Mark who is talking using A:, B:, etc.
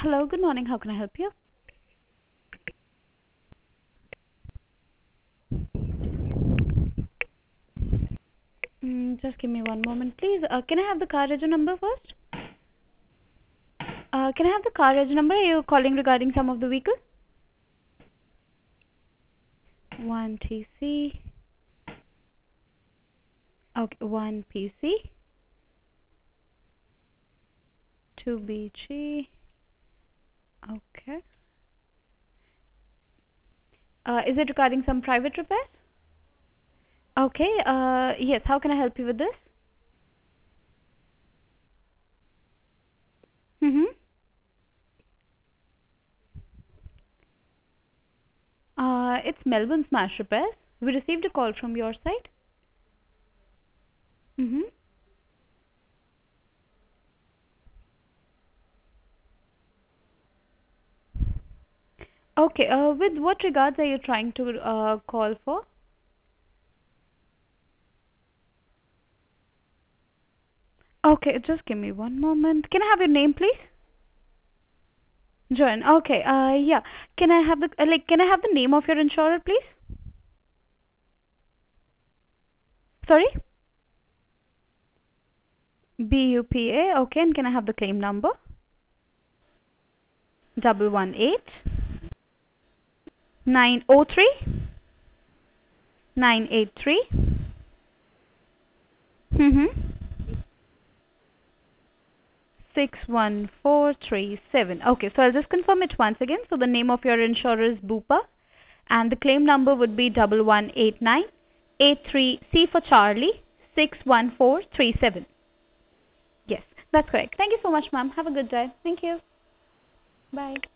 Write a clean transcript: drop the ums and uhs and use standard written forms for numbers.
A: Hello, good morning. How can I help you? Just give me one moment, please. Can I have the car reg number first? Can I have the car reg number? Are you calling regarding some of the vehicle? 1TC. Okay, 1PC. 2BG. Okay. Is it regarding some private repairs? Okay. Yes. How can I help you with this? Mm-hmm. It's Melbourne Smash Repairs. We received a call from your side. Mm-hmm. Okay. With what regards are you trying to call for? Okay, just give me one moment. Can I have your name, please? Joan. Okay. Yeah. Can I have the Can I have the name of your insurer, please? Sorry. BUPA. Okay. And can I have the claim number? 118 903 983. Mhm. 61437. Okay. So I'll just confirm it once again. So the name of your insurer is Bupa, and the claim number would be 118983 C for Charlie 61437. Yes, that's correct. Thank you so much, ma'am. Have a good day. Thank you. Bye.